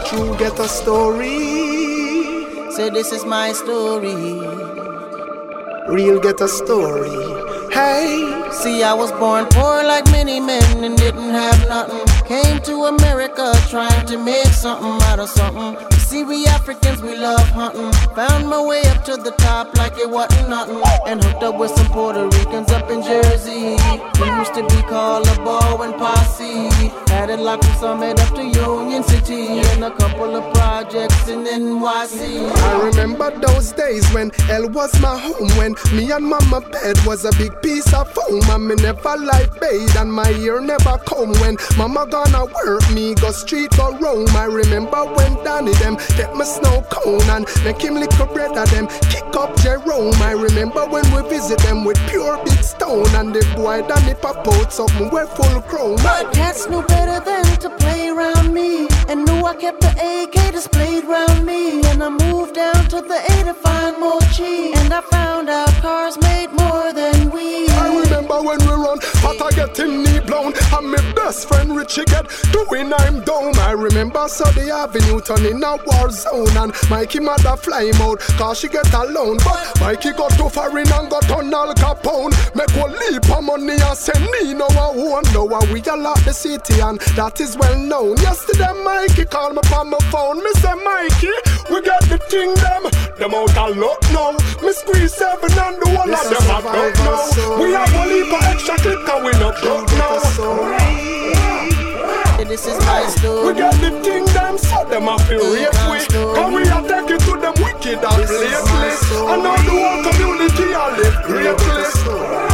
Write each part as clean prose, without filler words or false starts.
True ghetto story. Say this is my story. Real ghetto story. Hey. See, I was born poor like many men and didn't have nothing. Came to America trying to make something out of something. See, we Africans, we love hunting. Found my way up to the top like it wasn't nothing. And hooked up with some Puerto Ricans up in Jersey. We used to be called a ball and posse. Had it locked from Summit up to Union City. And a couple of projects in NYC. I remember those days when hell was my home. When me and mama bed was a big piece of foam. And me never like bathe and my ear never come. When mama gonna work, me go street or roam. I remember when Danny them take my snow cone and make him lick a bread of them, kick up Jerome. I remember when we visit them with pure big stone. And the boy Danny pop out something we're full chrome. But cats knew better than to play around me, and knew I kept the AK displayed round me. And I moved down to the A to find more cheese, and I found out cars made more than we. I remember when we run, but I get him knee blown. And my best friend Richie get doing I'm down. I remember Sunday Avenue turning a war zone. And Mikey mother fly him out, cause she get alone. But Mikey got too foreign and got on Al Capone. Make one leap of money and send me no one. Now we all out the city and that is well known. Yesterday Mikey called me on my phone. Me say Mikey, we got the thing them out of luck now. Me squeeze 7 and the one of them have out now. We have one leap of extra clip and we not broke now. This is my story. We got the thing them so them a feel real quick. Cause we are taking to them wicked and lately. And now the whole community are live greatly.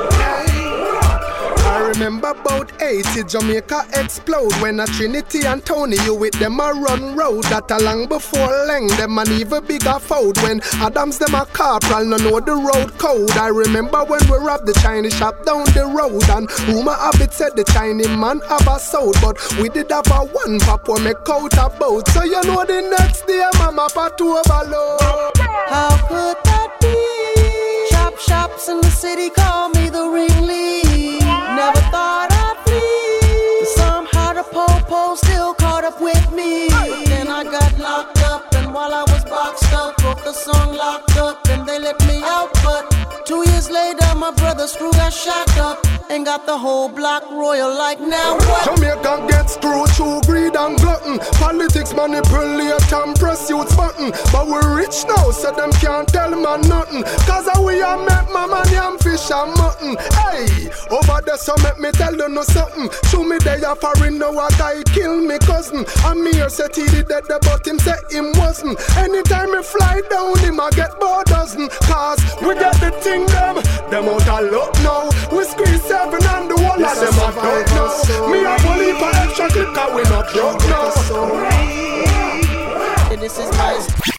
I remember about 80 Jamaica explode when a Trinity and Tony you with them a run road. That a long before Leng them an even bigger fold. When Adams them a corporal no know the road code. I remember when we robbed the Chinese shop down the road. And rumor of it said the Chinese man have a sold. But we did have a one pop when make out a boat. So you know the next day mama pat overload. How could that be? Chop shops in the city call me the ringleader. Never thought I'd flee. Somehow the po-po still caught up with me. But then I got locked up, and while I was boxed up, wrote the song Locked Up, and they let me out. But 2 years later, my brother Screw got shot up and got the whole block royal like now what? Jamaica gets screwed through greed and glutton. Politics manipulate and press youth's button. But we're rich now, so them can't tell man nothing. Cause we are met mama yam fish and mutton. Hey, over there so make me tell you no something. Show me they are foreign now a guy kill me cousin. And me here said he did that but him say him wasn't. Anytime me fly down him I get bored dozen. Cause we get the thing them out a luck now. We squeeze 7 and the whole of them a don't know. Me a bully for extra clip cause we not broke now. This is my